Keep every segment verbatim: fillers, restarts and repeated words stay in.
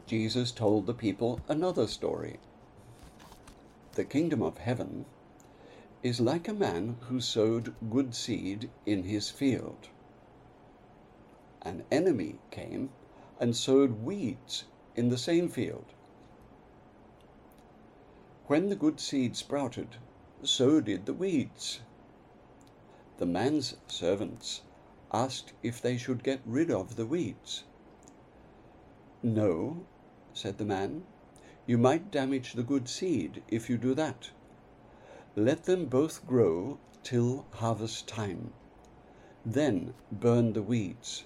Jesus told the people another story. The kingdom of heaven is like a man who sowed good seed in his field. An enemy came and sowed weeds in the same field. When the good seed sprouted, so did the weeds. The man's servants asked if they should get rid of the weeds. "No," said the man, "you might damage the good seed if you do that. Let them both grow till harvest time. Then burn the weeds."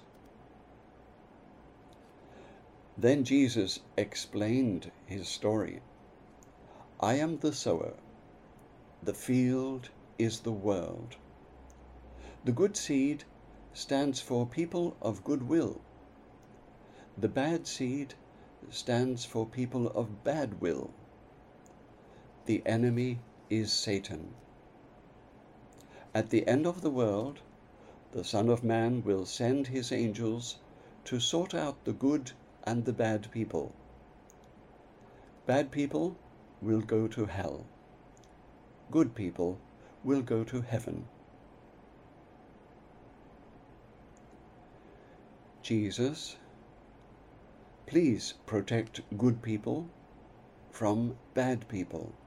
Then Jesus explained his story. "I am the sower. The field is the world. The good seed stands for people of good will. The bad seed stands for people of bad will. The enemy is Satan. At the end of the world, the Son of Man will send his angels to sort out the good and the bad people. Bad people will go to hell. Good people will go to heaven." Jesus, please protect good people from bad people.